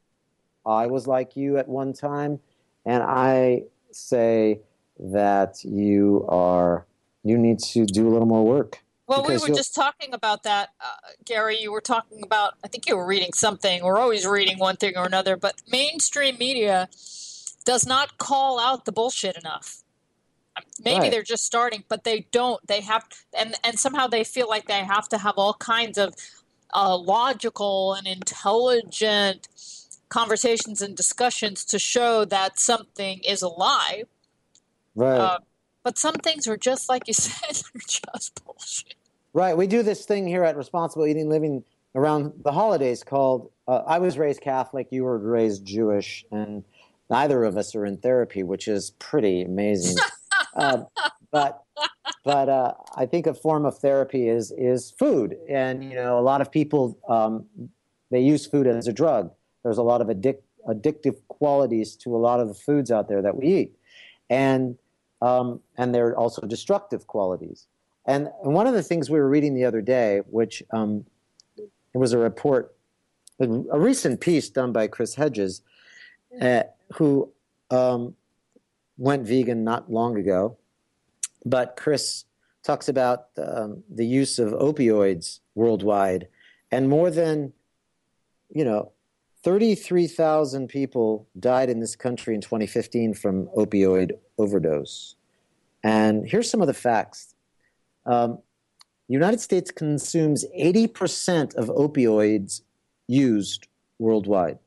I was like you at one time, and I say that you are, you need to do a little more work. Well, we were just talking about that, uh, Gary. You were talking about, I think you were reading something. We're always reading one thing or another, but mainstream media does not call out the bullshit enough. Maybe Right. they're just starting, but they don't. They have, and, and somehow they feel like they have to have all kinds of uh, logical and intelligent conversations and discussions to show that something is a lie. Right. Uh, But some things are just like you said, they're just bullshit. Right. We do this thing here at Responsible Eating Living around the holidays called, uh, I was raised Catholic, you were raised Jewish, and neither of us are in therapy, which is pretty amazing. uh, but but uh, I think a form of therapy is is food. And, you know, a lot of people, um, they use food as a drug. There's a lot of addic- addictive qualities to a lot of the foods out there that we eat. And Um, and there are also destructive qualities. And, and one of the things we were reading the other day, which um, it was a report, a, a recent piece done by Chris Hedges, uh, who um, went vegan not long ago. But Chris talks about um, the use of opioids worldwide, and more than, you know, thirty-three thousand people died in this country in twenty fifteen from opioid overdose. And here's some of the facts. Um, the United States consumes eighty percent of opioids used worldwide.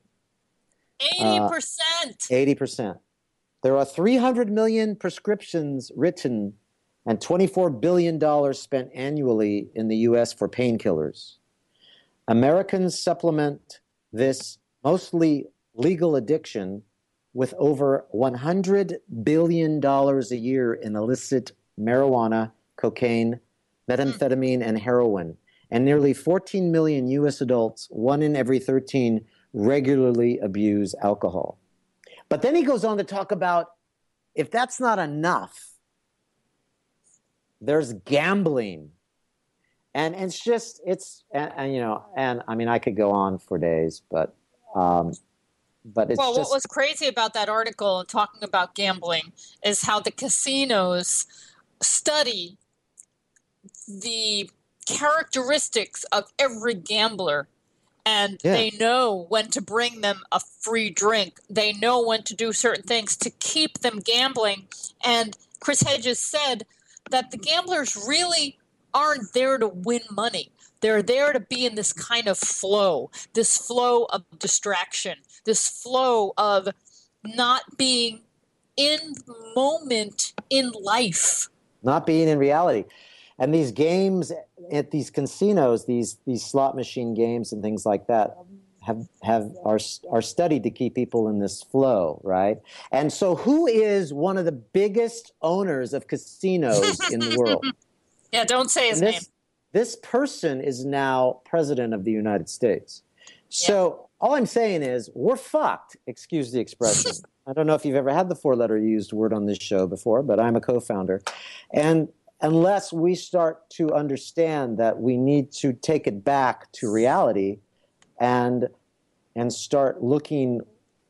eighty percent! Uh, eighty percent. There are three hundred million prescriptions written and twenty-four billion dollars spent annually in the U S for painkillers. Americans supplement this mostly legal addiction with over one hundred billion dollars a year in illicit marijuana, cocaine, methamphetamine, and heroin. and nearly fourteen million U S adults, one in every thirteen, regularly abuse alcohol. But then he goes on to talk about, if that's not enough, there's gambling. And, and it's just, it's, and, and, you know, and I mean, I could go on for days, but, um, but it's well, just, what was crazy about that article talking about gambling is how the casinos study the characteristics of every gambler, and yeah. they know when to bring them a free drink. They know when to do certain things to keep them gambling. And Chris Hedges said that the gamblers really aren't there to win money. They're there to be in this kind of flow, this flow of distraction, this flow of not being in the moment in life. Not being in reality. And these games at these casinos, these these slot machine games and things like that, have have are are studied to keep people in this flow, right? And so, who is one of the biggest owners of casinos in the world? Yeah, don't say his this, name. This person is now president of the United States. So yeah. all I'm saying is we're fucked. Excuse the expression. I don't know if you've ever had the four-letter used word on this show before, but I'm a co-founder, and unless we start to understand that we need to take it back to reality and and start looking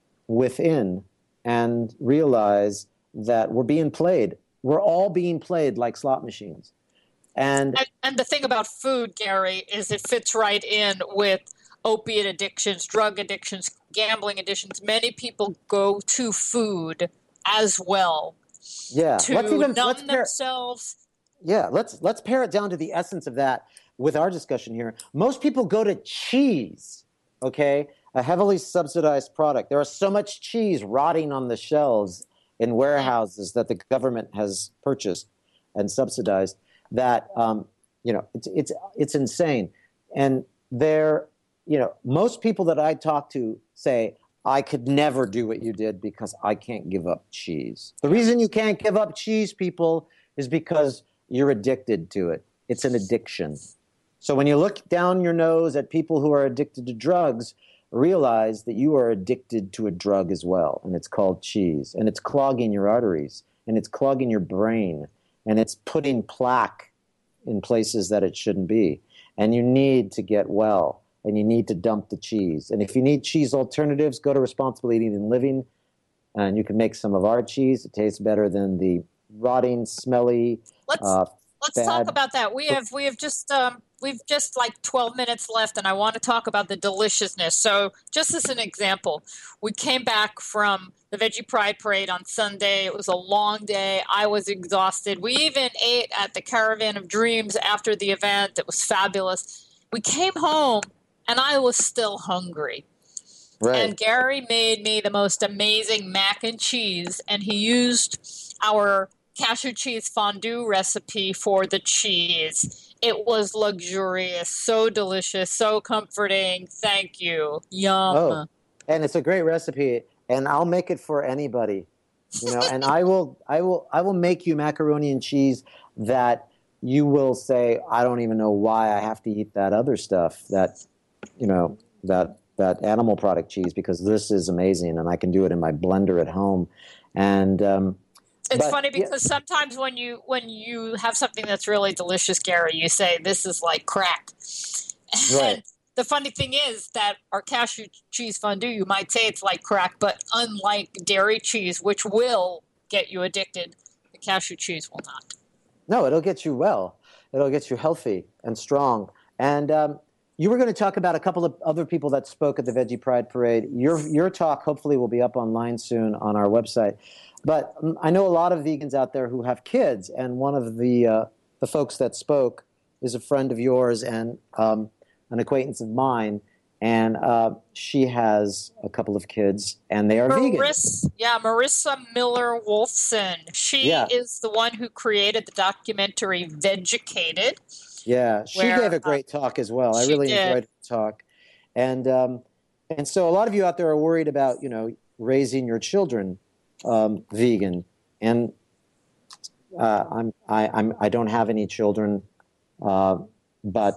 within and realize that we're being played. We're all being played like slot machines. And, and and the thing about food, Gary, is it fits right in with opiate addictions, drug addictions, gambling addictions. Many people go to food as well. Yeah. To let's even, numb let's pair, themselves. Yeah, let's let's pare it down to the essence of that with our discussion here. Most people go to cheese, okay? A heavily subsidized product. There is so much cheese rotting on the shelves in warehouses that the government has purchased and subsidized that um, you know, it's it's it's insane. And there, you know, most people that I talk to say, I could never do what you did because I can't give up cheese. The reason you can't give up cheese, people, is because you're addicted to it. It's an addiction. So when you look down your nose at people who are addicted to drugs, realize that you are addicted to a drug as well, and it's called cheese, and it's clogging your arteries, and it's clogging your brain, and it's putting plaque in places that it shouldn't be. And you need to get well, and you need to dump the cheese. And if you need cheese alternatives, go to Responsible Eating and Living, and you can make some of our cheese. It tastes better than the rotting, smelly, Let's uh, let's bad. talk about that. We have we have just um, we've just like twelve minutes left, and I want to talk about the deliciousness. So, just as an example, we came back from the Veggie Pride Parade on Sunday. It was a long day. I was exhausted. We even ate at the Caravan of Dreams after the event. It was fabulous. We came home, and I was still hungry. Right. And Gary made me the most amazing mac and cheese, and he used our cashew cheese fondue recipe for the cheese. It was luxurious, so delicious, so comforting. Thank you. Yum. Oh, and it's a great recipe, and I'll make it for anybody. You know, and I will, I will, I will make you macaroni and cheese that you will say, I don't even know why I have to eat that other stuff. That, you know, that that animal product cheese, because this is amazing, and I can do it in my blender at home, and. Um, It's but, funny because yeah. sometimes when you when you have something that's really delicious, Gary, you say this is like crack. Right. And the funny thing is that our cashew cheese fondue, you might say it's like crack, but unlike dairy cheese, which will get you addicted, the cashew cheese will not. No, it'll get you well. It'll get you healthy and strong. And um, you were going to talk about a couple of other people that spoke at the Veggie Pride Parade. Your your talk hopefully will be up online soon on our website. But um, I know a lot of vegans out there who have kids, and one of the uh, the folks that spoke is a friend of yours and um, an acquaintance of mine, and uh, she has a couple of kids, and they are Marissa, vegan. Yeah, Marissa Miller Wolfson. She yeah. is the one who created the documentary Vegucated. Yeah, she where, gave a great uh, talk as well. I really did. enjoyed her talk, and um, and so a lot of you out there are worried about, you know, raising your children um, vegan, and uh, I'm I, I'm I don't have any children, uh, but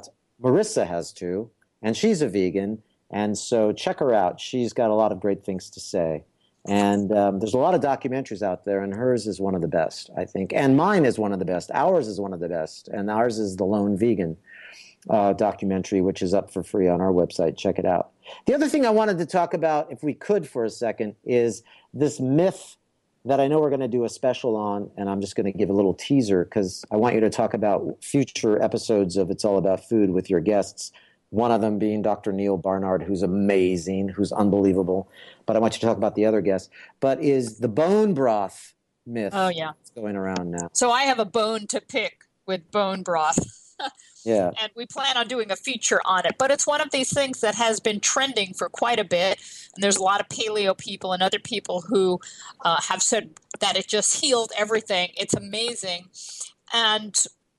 Marissa has too, and she's a vegan. And so check her out. She's got a lot of great things to say. And um, there's a lot of documentaries out there, and hers is one of the best, I think. And mine is one of the best. Ours is one of the best. And ours is The Lone Vegan uh, documentary, which is up for free on our website. Check it out. The other thing I wanted to talk about, if we could for a second, is this myth that I know we're going to do a special on, and I'm just going to give a little teaser because I want you to talk about future episodes of It's All About Food with your guests, one of them being Doctor Neal Barnard, who's amazing, who's unbelievable. But I want you to talk about the other guests. But is the bone broth myth Oh, yeah. that's going around now. So I have a bone to pick with bone broth. Yeah. And we plan on doing a feature on it. But it's one of these things that has been trending for quite a bit. And there's a lot of paleo people and other people who uh, have said that it just healed everything. It's amazing. And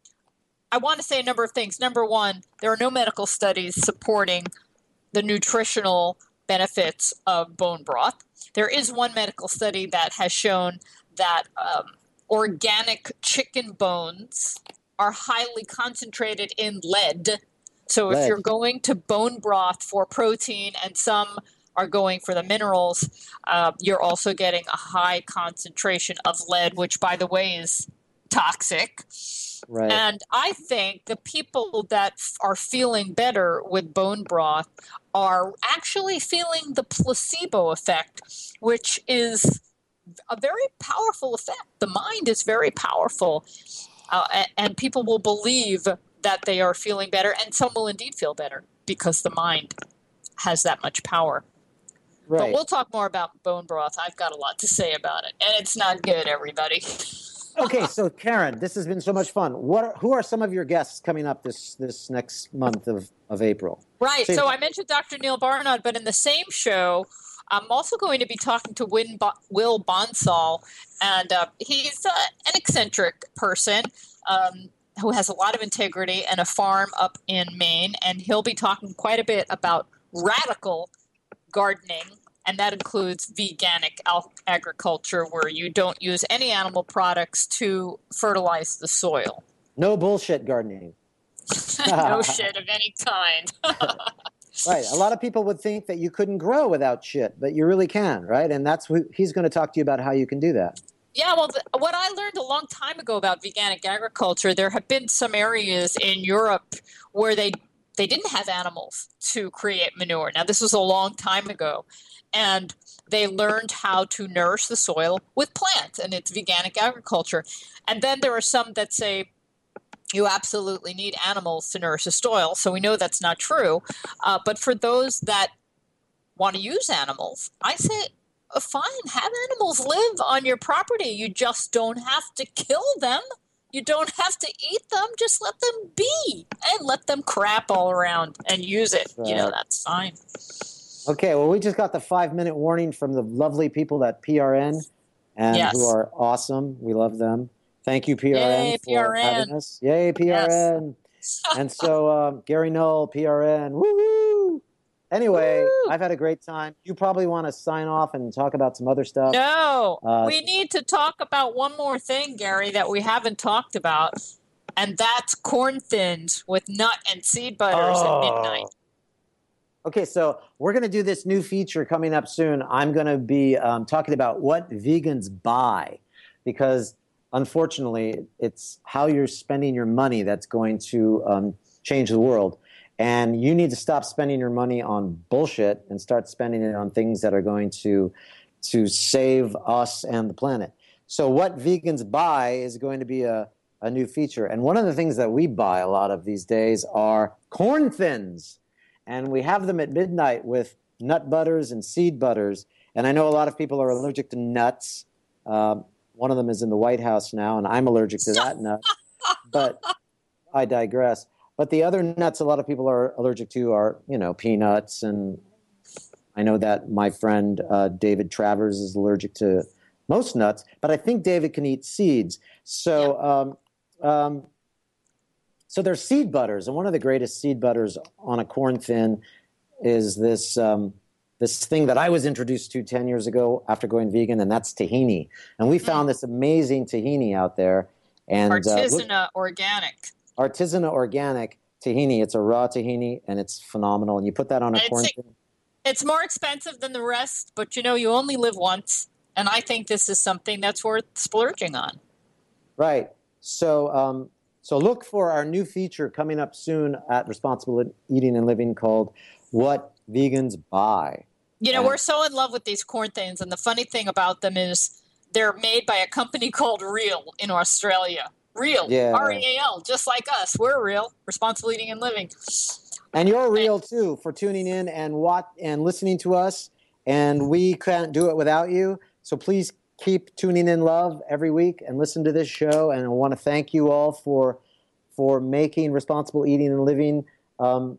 I want to say a number of things. Number one, there are no medical studies supporting the nutritional benefits of bone broth. There is one medical study that has shown that um, organic chicken bones are highly concentrated in lead. So if Lead. you're going to bone broth for protein and some are going for the minerals, uh, you're also getting a high concentration of lead, which, by the way, is toxic. Right. And I think the people that f- are feeling better with bone broth are actually feeling the placebo effect, which is a very powerful effect. The mind is very powerful. Uh, and, and people will believe that they are feeling better, and some will indeed feel better because the mind has that much power. Right. But we'll talk more about bone broth. I've got a lot to say about it, and it's not good, everybody. Okay, so Karen, this has been so much fun. What are, who are some of your guests coming up this this next month of, of April? Right. So- So I mentioned Doctor Neal Barnard, but in the same show, I'm also going to be talking to Win Bo- Will Bonsall, and uh, he's uh, an eccentric person um, who has a lot of integrity and a farm up in Maine, and he'll be talking quite a bit about radical gardening, and that includes veganic al- agriculture, where you don't use any animal products to fertilize the soil. No bullshit gardening. No shit of any kind. Right. A lot of people would think that you couldn't grow without shit, but you really can, right? And that's who he's going to talk to you about how you can do that. Yeah, well, the, what I learned a long time ago about veganic agriculture, there have been some areas in Europe where they they didn't have animals to create manure. Now, this was a long time ago, and they learned how to nourish the soil with plants, and it's veganic agriculture. And then there are some that say you absolutely need animals to nourish the soil, so we know that's not true. Uh, but for those that want to use animals, I say, uh, fine, have animals live on your property. You just don't have to kill them. You don't have to eat them. Just let them be and let them crap all around and use it. You know, Right. that's fine. Okay, well, we just got the five-minute warning from the lovely people at P R N, and Yes. who are awesome. We love them. Thank you, P R N, Yay, for P R N. having us. Yay, P R N. And so, um, Gary Null, P R N. Woo-hoo! Anyway, Woo! I've had a great time. You probably want to sign off and talk about some other stuff. No, Uh, we need to talk about one more thing, Gary, that we haven't talked about, and that's corn thins with nut and seed butters Oh. at midnight. Okay, so we're going to do this new feature coming up soon. I'm going to be um, talking about what vegans buy, because unfortunately, it's how you're spending your money that's going to um, change the world. And you need to stop spending your money on bullshit and start spending it on things that are going to to save us and the planet. So what vegans buy is going to be a, a new feature. And one of the things that we buy a lot of these days are corn thins. And we have them at midnight with nut butters and seed butters. And I know a lot of people are allergic to nuts. Um, one of them is in the White House now, and I'm allergic to that nut. But I digress. But the other nuts a lot of people are allergic to are, you know, peanuts. And I know that my friend uh, David Travers is allergic to most nuts. But I think David can eat seeds. So, um, um, so there's seed butters. And one of the greatest seed butters on a corn thin is this um, this thing that I was introduced to ten years ago after going vegan, and that's tahini. And we found this amazing tahini out there. And uh, Artisanal organic. Artisanal organic tahini. It's a raw tahini, and it's phenomenal. And you put that on a It's corn. a- It's more expensive than the rest, but you know, you only live once. And I think this is something that's worth splurging on. Right. So, um, so look for our new feature coming up soon at Responsible Eating and Living called What Vegans Buy. You know, And- we're so in love with these corn thins. And the funny thing about them is they're made by a company called Real in Australia. Real. Yeah. R E A L, just like us. We're Real. Responsible Eating and Living. And you're real too for tuning in and what and listening to us. And we can't do it without you. So please keep tuning in, love, every week and listen to this show. And I want to thank you all for for making Responsible Eating and Living um,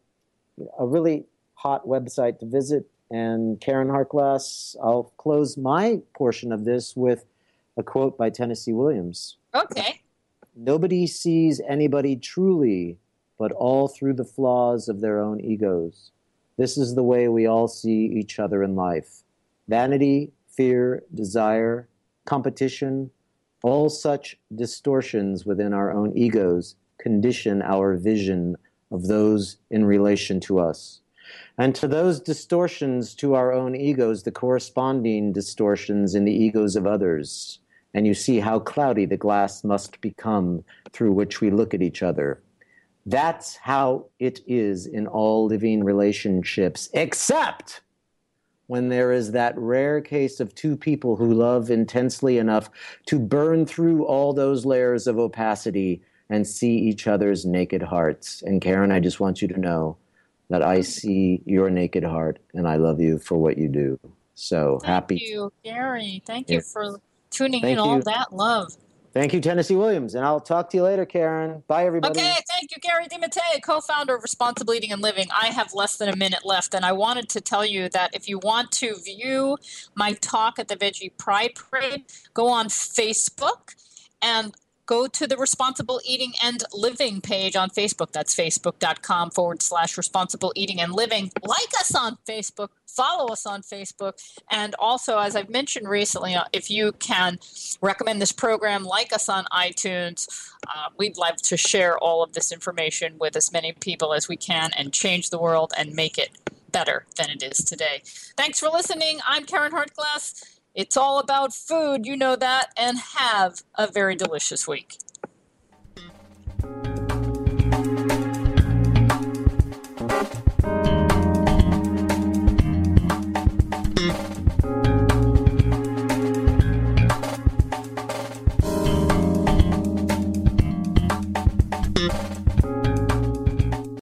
a really hot website to visit. And Karen Hartglass, I'll close my portion of this with a quote by Tennessee Williams. Okay. Nobody sees anybody truly, but all through the flaws of their own egos. This is the way we all see each other in life. Vanity, fear, desire, competition, all such distortions within our own egos condition our vision of those in relation to us. And to those distortions to our own egos, the corresponding distortions in the egos of others. And you see how cloudy the glass must become through which we look at each other. That's how it is in all living relationships, except when there is that rare case of two people who love intensely enough to burn through all those layers of opacity and see each other's naked hearts. And Karen, I just want you to know that I see your naked heart and I love you for what you do. So Thank happy. Thank you, Gary. Thank Yeah. you for tuning Thank in, all you. that love. Thank you, Tennessee Williams. And I'll talk to you later, Karen. Bye, everybody. Okay, thank you, Gary DiMattei, co-founder of Responsible Eating and Living. I have less than a minute left, and I wanted to tell you that if you want to view my talk at the Veggie Pride Parade, go on Facebook and go to the Responsible Eating and Living page on Facebook. That's facebook.com forward slash responsible eating and living. Like us on Facebook, follow us on Facebook. And also, as I've mentioned recently, uh, if you can recommend this program, like us on iTunes, uh, we'd love to share all of this information with as many people as we can and change the world and make it better than it is today. Thanks for listening. I'm Karen Hartglass. It's all about food, you know that, and have a very delicious week.